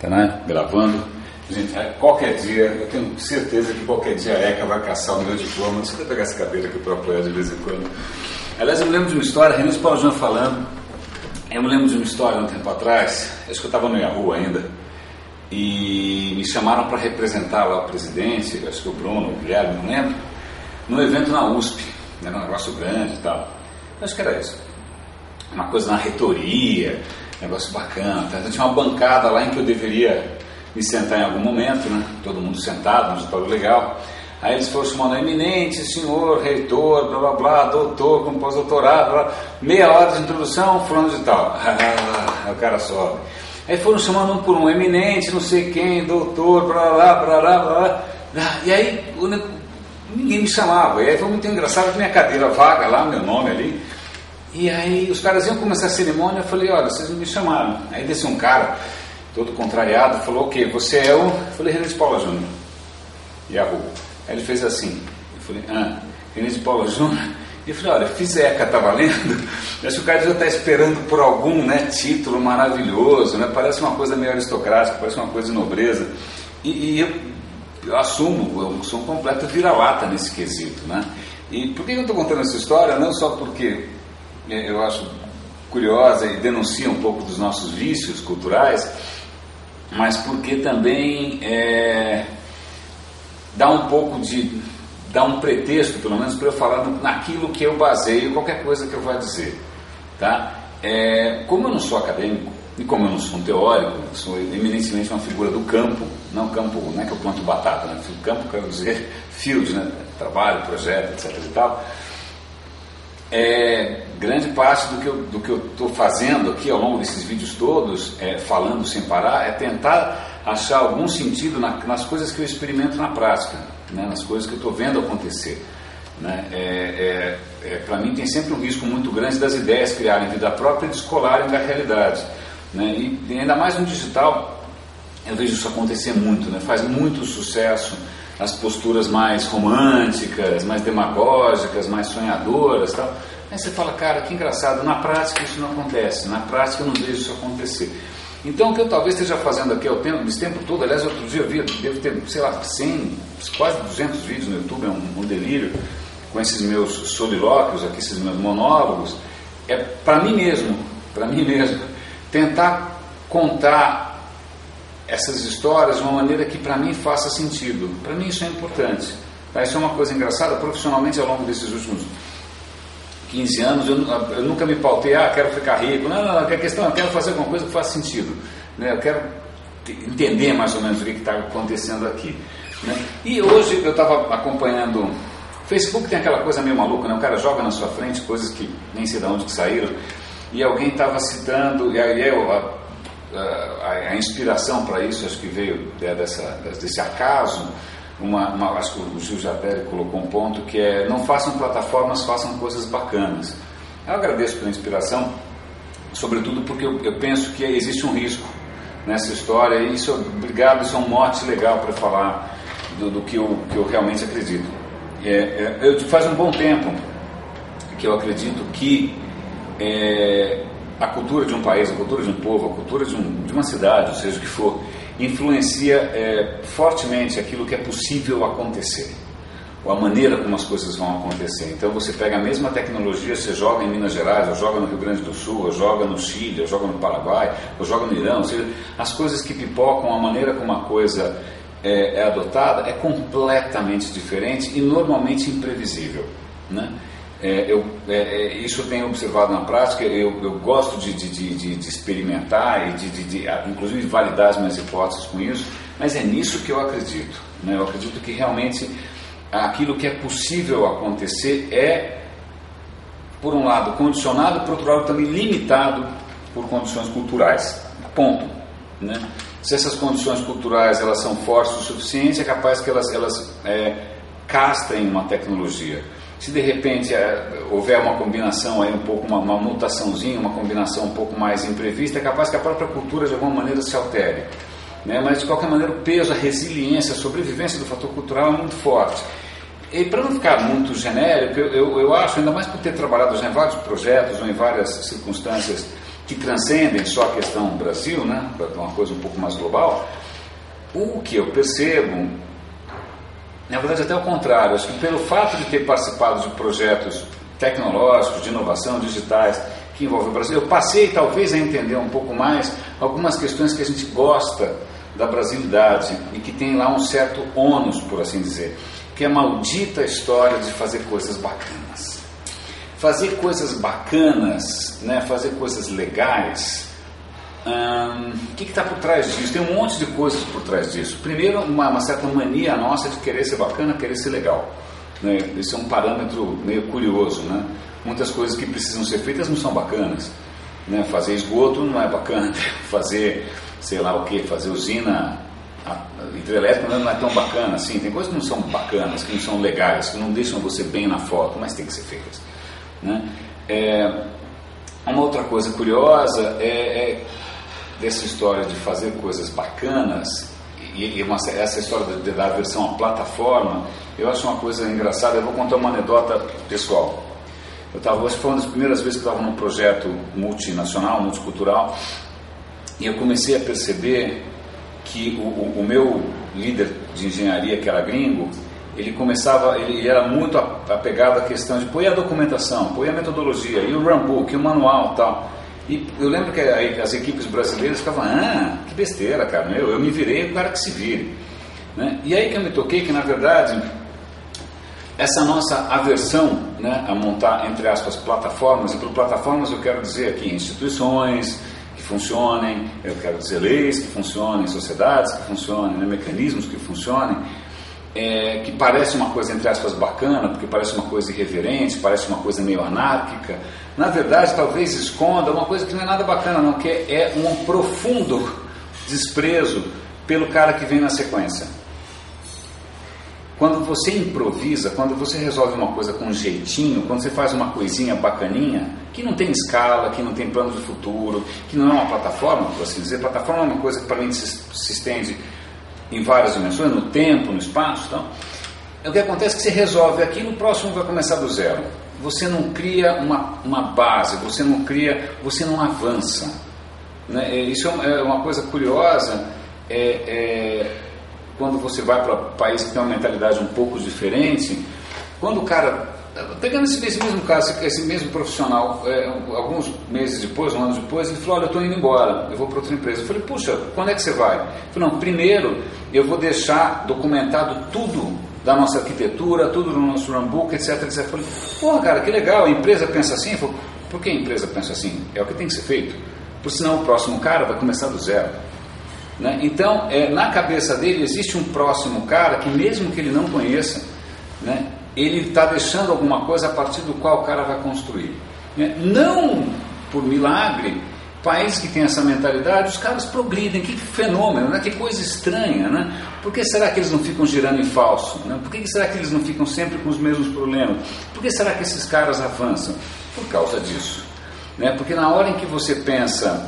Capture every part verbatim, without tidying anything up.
Tá, né? Gravando. Gente, qualquer dia, eu tenho certeza que qualquer dia a ECA vai caçar o meu diploma. Deixa eu pegar essa cadeira aqui para apoiar de vez em quando. Aliás, eu me lembro de uma história, René Paulo Júnior falando. Eu me lembro de uma história um tempo atrás, acho que eu estava no Yahoo ainda, e me chamaram para representar lá o presidente, acho que o Bruno, o Guilherme, não lembro, num evento na U S P, era um negócio grande e tal. Acho que era isso. Uma coisa na reitoria, negócio bacana. Então, tinha uma bancada lá em que eu deveria me sentar em algum momento, né? Todo mundo sentado, um auditório legal. Aí eles foram chamando eminente, senhor, reitor, blá blá blá, doutor, com pós-doutorado, blá, meia hora de introdução, fulano de tal. Ah, o cara sobe. Aí foram chamando um por um, eminente, não sei quem, doutor, blá blá blá blá blá. E aí ninguém me chamava. E aí foi muito engraçado que minha cadeira vaga lá, meu nome ali. E aí os caras iam começar a cerimônia, eu falei, olha, vocês não me chamaram. Aí desceu um cara, todo contrariado, falou, o quê? Você é o... Eu falei, René Paulo Júnior. Yahoo. Aí ele fez assim, eu falei, ah, René Paulo Júnior. E eu falei, olha, fiz ECA, tá valendo? Acho que o cara já está esperando por algum, né, título maravilhoso, né? Parece uma coisa meio aristocrática, parece uma coisa de nobreza. E, e eu, eu assumo, eu sou um completo vira-lata nesse quesito, né? E por que eu estou contando essa história? Não só porque eu acho curiosa e denuncia um pouco dos nossos vícios culturais, mas porque também é, dá um pouco de, dá um pretexto, pelo menos, para eu falar naquilo que eu baseio qualquer coisa que eu vá dizer, tá? É, como eu não sou acadêmico, e como eu não sou um teórico, eu sou eminentemente uma figura do campo, não campo, não é que eu planto batata, né? Campo, quero dizer, field, né? Trabalho, projeto, etc e tal. É, grande parte do que eu do que eu estou fazendo aqui ao longo desses vídeos todos, é, falando sem parar, é tentar achar algum sentido na, nas coisas que eu experimento na prática, né, nas coisas que eu estou vendo acontecer, né. É, é, é, para mim tem sempre um risco muito grande das ideias criarem vida própria e descolarem da realidade, né, e, e ainda mais no digital eu vejo isso acontecer muito, né, faz muito sucesso as posturas mais românticas, mais demagógicas, mais sonhadoras, tal. Aí você fala, cara, que engraçado, na prática isso não acontece, na prática eu não vejo isso acontecer. Então o que eu talvez esteja fazendo aqui ao tempo, esse tempo todo, aliás, outro dia eu vi, devo ter, sei lá, cem, quase duzentos vídeos no YouTube, é um, um delírio, com esses meus solilóquios aqui, esses meus monólogos, é para mim mesmo, para mim mesmo, tentar contar essas histórias de uma maneira que para mim faça sentido. Para mim isso é importante, tá? Isso é uma coisa engraçada. Profissionalmente, ao longo desses últimos quinze anos, eu, eu nunca me pautei, ah, quero ficar rico, não, não, não, a questão é, eu quero fazer alguma coisa que faça sentido, né? Eu quero entender mais ou menos o que está acontecendo aqui, né? E hoje eu estava acompanhando, o Facebook tem aquela coisa meio maluca, né? O cara joga na sua frente coisas que nem sei de onde que saíram, e alguém estava citando, e aí eu... A, A, a inspiração para isso acho que veio é, dessa, desse acaso, uma, uma, acho que o Gil Japeri colocou um ponto que é, não façam plataformas, façam coisas bacanas. Eu agradeço pela inspiração, sobretudo porque eu, eu penso que existe um risco nessa história, e isso, obrigado, isso é um mote legal para falar do, do que, eu, que eu realmente acredito. É, é, eu, faz um bom tempo que eu acredito que é, a cultura de um país, a cultura de um povo, a cultura de, um, de uma cidade, ou seja o que for, influencia é, fortemente aquilo que é possível acontecer, ou a maneira como as coisas vão acontecer. Então você pega a mesma tecnologia, você joga em Minas Gerais, ou joga no Rio Grande do Sul, ou joga no Chile, ou joga no Paraguai, ou joga no Irã, ou seja, as coisas que pipocam, a maneira como a coisa é, é adotada é completamente diferente e normalmente imprevisível, né? É, eu, é, isso eu tenho observado na prática. Eu, eu gosto de, de, de, de experimentar e de, de, de, inclusive, de validar as minhas hipóteses com isso, mas é nisso que eu acredito, né? Eu acredito que realmente aquilo que é possível acontecer é, por um lado, condicionado, por outro lado, também limitado por condições culturais. Ponto, né? Se essas condições culturais elas são fortes o suficiente, é capaz que elas, elas é, castrem uma tecnologia. Se de repente é, houver uma combinação, aí um pouco, uma, uma mutaçãozinha, uma combinação um pouco mais imprevista, é capaz que a própria cultura de alguma maneira se altere, né? Mas de qualquer maneira o peso, a resiliência, a sobrevivência do fator cultural é muito forte. E para não ficar muito genérico, eu, eu, eu acho, ainda mais por ter trabalhado já em vários projetos ou em várias circunstâncias que transcendem só a questão Brasil, né, para uma coisa um pouco mais global. O que eu percebo, na verdade até ao contrário, acho que pelo fato de ter participado de projetos tecnológicos, de inovação, digitais, que envolvem o Brasil, eu passei talvez a entender um pouco mais algumas questões que a gente gosta da brasilidade e que tem lá um certo ônus, por assim dizer, que é a maldita história de fazer coisas bacanas. Fazer coisas bacanas, né, fazer coisas legais, hum, o que está por trás disso? Tem um monte de coisas por trás disso. Primeiro, uma, uma certa mania nossa de querer ser bacana, querer ser legal. Né? Esse é um parâmetro meio curioso, né? Muitas coisas que precisam ser feitas não são bacanas, né? Fazer esgoto não é bacana, fazer, sei lá o que, fazer usina hidrelétrica não é tão bacana assim. Tem coisas que não são bacanas, que não são legais, que não deixam você bem na foto, mas tem que ser feitas, né? É, uma outra coisa curiosa é, é dessa história de fazer coisas bacanas e, e uma, essa história de, de dar versão à plataforma. Eu acho uma coisa engraçada. Eu vou contar uma anedota pessoal. Eu estava, acho que foi uma das primeiras vezes que eu estava num projeto multinacional, multicultural, e eu comecei a perceber que o, o, o meu líder de engenharia, que era gringo, ele começava, ele, ele era muito apegado à questão de pôr a documentação, pôr a metodologia, e o runbook, e o manual e tal. E eu lembro que as equipes brasileiras ficavam, ah, que besteira, cara, eu, eu me virei, o cara que se vire, né? E aí que eu me toquei que, na verdade, essa nossa aversão, né, a montar, entre aspas, plataformas, e por plataformas eu quero dizer aqui instituições que funcionem, eu quero dizer leis que funcionem, sociedades que funcionem, né, mecanismos que funcionem, é, que parece uma coisa, entre aspas, bacana, porque parece uma coisa irreverente, parece uma coisa meio anárquica. Na verdade, talvez esconda uma coisa que não é nada bacana, não, que é, é um profundo desprezo pelo cara que vem na sequência. Quando você improvisa, quando você resolve uma coisa com um jeitinho, quando você faz uma coisinha bacaninha, que não tem escala, que não tem plano de futuro, que não é uma plataforma, por assim dizer, plataforma é uma coisa que para mim se, se estende em várias dimensões, no tempo, no espaço, então, o que acontece é que você resolve aquilo, o próximo vai começar do zero. Você não cria uma, uma base, você não cria, você não avança, né? Isso é uma coisa curiosa, é... é quando você vai para um país que tem uma mentalidade um pouco diferente, quando o cara, pegando esse, esse mesmo caso, esse mesmo profissional, é, alguns meses depois, um ano depois, ele falou, olha, eu estou indo embora, eu vou para outra empresa. Eu falei, puxa, quando é que você vai? Ele falou, não, primeiro eu vou deixar documentado tudo da nossa arquitetura, tudo no nosso runbook, etc, etcétera. Eu falei, porra, cara, que legal, a empresa pensa assim? Eu falei, por que a empresa pensa assim? É o que tem que ser feito, porque senão o próximo cara vai começar do zero. Né? Então, é, na cabeça dele existe um próximo cara que, mesmo que ele não conheça, né, ele está deixando alguma coisa a partir do qual o cara vai construir. Né? Não por milagre, países que têm essa mentalidade, os caras progridem. Que fenômeno, né? Que coisa estranha, né? Por que será que eles não ficam girando em falso? Né? Por que será que eles não ficam sempre com os mesmos problemas? Por que será que esses caras avançam? Por causa disso. Né? Porque na hora em que você pensa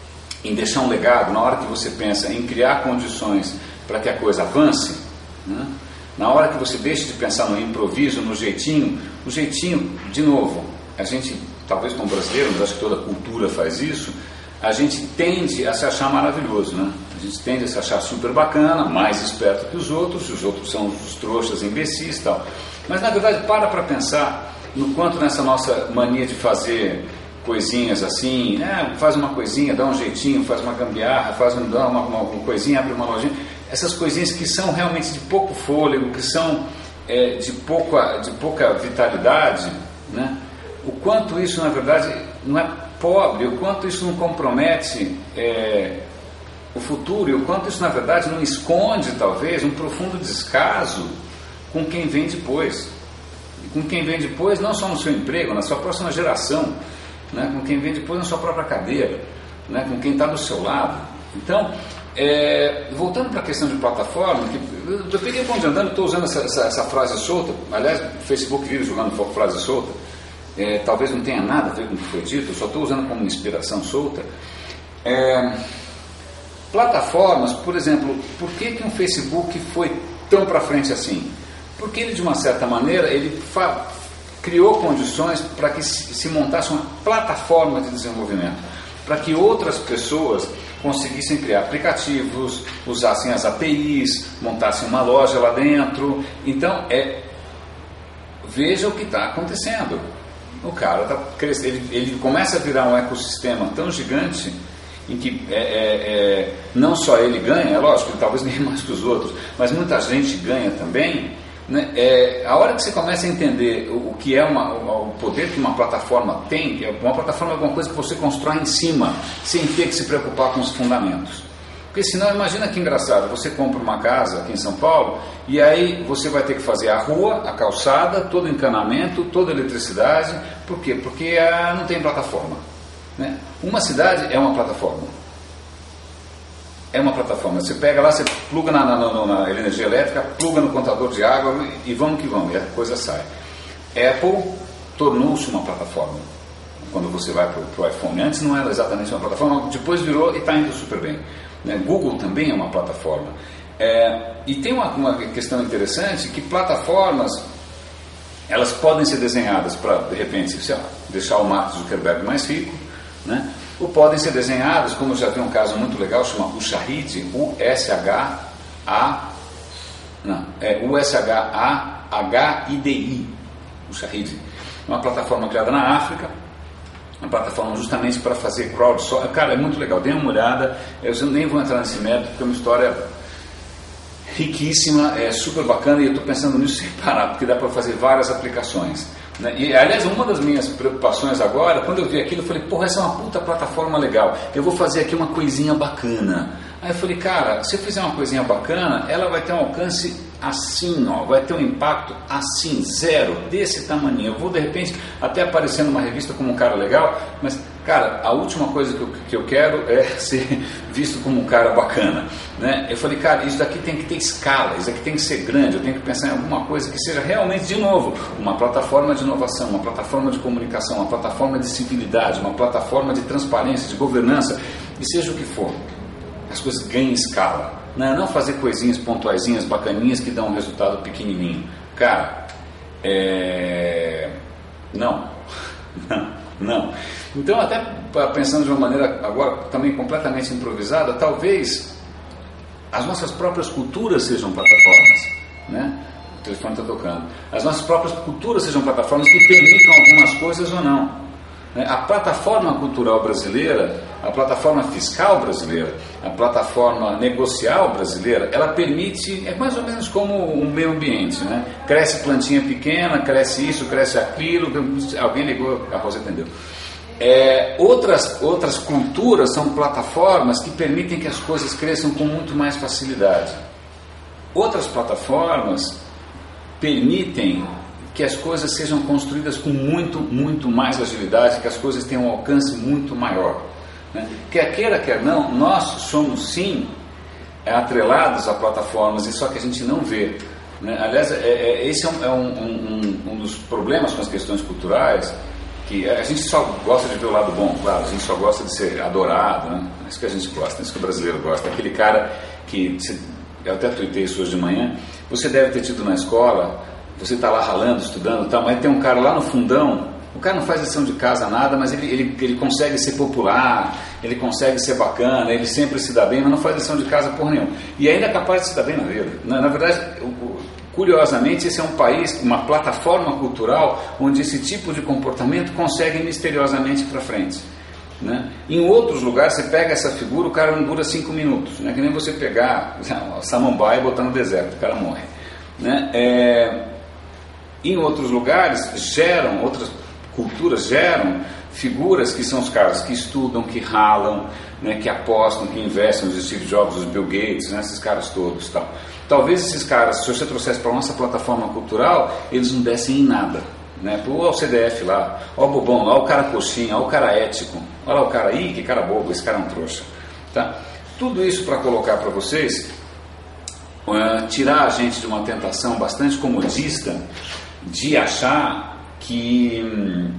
em deixar um legado, na hora que você pensa em criar condições para que a coisa avance, né? Na hora que você deixa de pensar no improviso, no jeitinho, o jeitinho, de novo, a gente, talvez como brasileiro, mas acho que toda cultura faz isso, a gente tende a se achar maravilhoso, né? A gente tende a se achar super bacana, mais esperto que os outros, os outros são os trouxas, imbecis e tal. Mas na verdade, para para pensar no quanto nessa nossa mania de fazer coisinhas assim, né? Faz uma coisinha, dá um jeitinho, faz uma gambiarra, faz um, dá uma, uma, uma coisinha, abre uma lojinha, essas coisinhas que são realmente de pouco fôlego, que são é, de, pouca, de pouca vitalidade, né? O quanto isso na verdade não é pobre, o quanto isso não compromete é, o futuro, e o quanto isso na verdade não esconde talvez um profundo descaso com quem vem depois, e com quem vem depois não só no seu emprego, na sua próxima geração, né, com quem vem depois na sua própria cadeira, né, com quem está do seu lado. Então, é, voltando para a questão de plataforma, que eu, eu peguei o ponto de andando, estou usando essa, essa, essa frase solta, aliás, o Facebook vive jogando frase solta, é, talvez não tenha nada a ver com o que foi dito, eu só estou usando como inspiração solta. É, plataformas, por exemplo, por que, que um Facebook foi tão para frente assim? Porque ele, de uma certa maneira, ele fa- criou condições para que se, se montasse uma plataforma de desenvolvimento. para que outras pessoas conseguissem criar aplicativos, usassem as A P Is, montassem uma loja lá dentro. Então, é, veja o que está acontecendo. O cara está crescendo, ele, ele começa a virar um ecossistema tão gigante em que é, é, é, não só ele ganha, é lógico, ele talvez ganhe mais que os outros, mas muita gente ganha também, né? É, a hora que você começa a entender o, o que é uma, o, o poder que uma plataforma tem, uma plataforma é alguma coisa que você constrói em cima, sem ter que se preocupar com os fundamentos. Porque senão, imagina que engraçado, você compra uma casa aqui em São Paulo e aí você vai ter que fazer a rua, a calçada, todo o encanamento, toda a eletricidade. Por quê? Porque ah, não tem plataforma, né? Uma cidade é uma plataforma. É uma plataforma. Você pega lá, você pluga na, na, na, na energia elétrica, pluga no contador de água e vamos que vamos, e a coisa sai. Apple tornou-se uma plataforma. Quando você vai para o iPhone, antes não era exatamente uma plataforma, depois virou e está indo super bem. Google também é uma plataforma. É, e tem uma, uma questão interessante, que plataformas, elas podem ser desenhadas para, de repente, sei lá, deixar o Mark Zuckerberg mais rico, né? Ou podem ser desenhadas, como eu já vi um caso muito legal, chama Ushahidi, U S H A não, é U S H A H I D I, Ushahidi, uma plataforma criada na África, uma plataforma justamente para fazer crowdsourcing. Cara, é muito legal, dê uma olhada. Eu nem vou entrar nesse método porque é uma história riquíssima, é super bacana e eu estou pensando nisso sem parar, porque dá para fazer várias aplicações, né? E aliás, uma das minhas preocupações agora, quando eu vi aquilo, eu falei, porra, essa é uma puta plataforma legal, eu vou fazer aqui uma coisinha bacana. Aí eu falei, cara, se eu fizer uma coisinha bacana, ela vai ter um alcance assim, ó, vai ter um impacto assim, zero, desse tamanho. Eu vou de repente até aparecer numa revista como um cara legal, mas, cara, a última coisa que eu, que eu quero é ser visto como um cara bacana, né? Eu falei, cara, isso daqui tem que ter escala, isso daqui tem que ser grande, eu tenho que pensar em alguma coisa que seja realmente, de novo, uma plataforma de inovação, uma plataforma de comunicação, uma plataforma de civilidade, uma plataforma de transparência, de governança, e seja o que for. As coisas ganhem escala, né? Não fazer coisinhas pontuaisinhas, bacaninhas que dão um resultado pequenininho. Cara, é... não, não, não. Então, até pensando de uma maneira agora também completamente improvisada, talvez as nossas próprias culturas sejam plataformas, né? O telefone está tocando. As nossas próprias culturas sejam plataformas que permitam algumas coisas ou não. A plataforma cultural brasileira, a plataforma fiscal brasileira, a plataforma negocial brasileira, ela permite, é mais ou menos como um meio ambiente, né? Cresce plantinha pequena, cresce isso, cresce aquilo, alguém ligou, a Rosa entendeu. É, outras, outras culturas são plataformas que permitem que as coisas cresçam com muito mais facilidade. Outras plataformas permitem que as coisas sejam construídas com muito, muito mais agilidade, que as coisas tenham um alcance muito maior, né? Quer queira, quer não, nós somos sim atrelados a plataformas, e só que a gente não vê, né? Aliás, é, é, esse é, um, é um, um, um dos problemas com as questões culturais, que a gente só gosta de ver o lado bom, claro, a gente só gosta de ser adorado, né? É isso que a gente gosta, é isso que o brasileiro gosta, aquele cara que, eu até tuitei isso hoje de manhã, você deve ter tido na escola, você está lá ralando, estudando, tá, mas tem um cara lá no fundão, o cara não faz lição de casa, nada, mas ele, ele, ele consegue ser popular, ele consegue ser bacana, ele sempre se dá bem, mas não faz lição de casa porra nenhuma. E ainda é capaz de se dar bem na vida. Na, na verdade, curiosamente, esse é um país, uma plataforma cultural, onde esse tipo de comportamento consegue misteriosamente ir para frente, né? Em outros lugares, você pega essa figura, o cara não dura cinco minutos, né? Que nem você pegar a samambaia e botar no deserto, o cara morre, né? É... Em outros lugares, geram, outras culturas geram figuras que são os caras que estudam, que ralam, né, que apostam, que investem, os Steve Jobs, os Bill Gates, né, esses caras todos. Tal. Talvez esses caras, se você trouxesse para a nossa plataforma cultural, eles não dessem em nada. Né? Olha o C D F lá, olha o bobão lá, olha o cara coxinha, olha o cara ético, olha lá o cara, ih, que cara bobo, esse cara é um trouxa. Tá? Tudo isso para colocar para vocês, uh, tirar a gente de uma tentação bastante comodista, de achar que hum,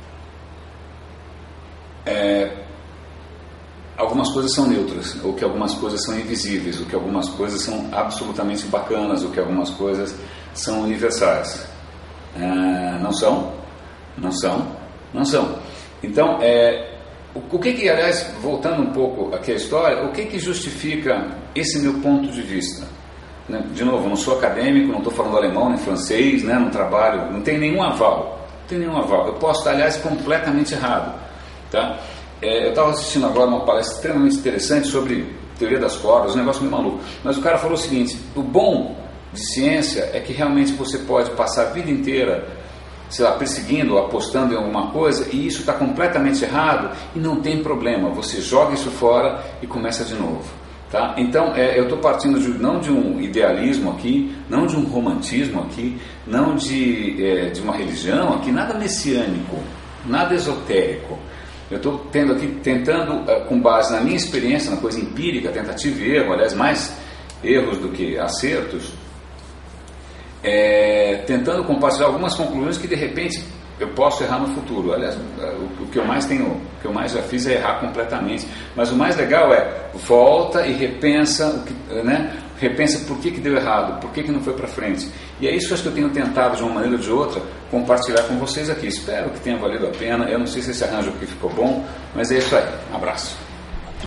é, algumas coisas são neutras, ou que algumas coisas são invisíveis, ou que algumas coisas são absolutamente bacanas, ou que algumas coisas são universais. É, não são, não são, não são. Então, é, o, o que que, aliás, voltando um pouco aqui à história, o que que justifica esse meu ponto de vista? Né? De novo, não sou acadêmico, não estou falando alemão nem francês, né? Não trabalho, não tem nenhum aval, não tem nenhum aval. Eu posso estar, aliás, completamente errado. Tá? É, eu estava assistindo agora uma palestra extremamente interessante sobre teoria das cordas, um negócio meio maluco. Mas o cara falou o seguinte: o bom de ciência é que realmente você pode passar a vida inteira, sei lá, perseguindo, apostando em alguma coisa, e isso está completamente errado, e não tem problema, você joga isso fora e começa de novo. Tá? Então, é, eu estou partindo de, não de um idealismo aqui, não de um romantismo aqui, não de, é, de uma religião aqui, nada messiânico, nada esotérico. Eu estou tendo aqui, tentando, é, com base na minha experiência, na coisa empírica, tentativa e erro, aliás, mais erros do que acertos, é, tentando compartilhar algumas conclusões que de repente eu posso errar no futuro. Aliás, o, o que eu mais tenho, o que eu mais já fiz é errar completamente. Mas o mais legal é volta e repensa, o que, né? Repensa por que que deu errado, por que que não foi para frente. E é isso que eu tenho tentado de uma maneira ou de outra compartilhar com vocês aqui. Espero que tenha valido a pena. Eu não sei se esse arranjo aqui ficou bom, mas é isso aí. Um abraço.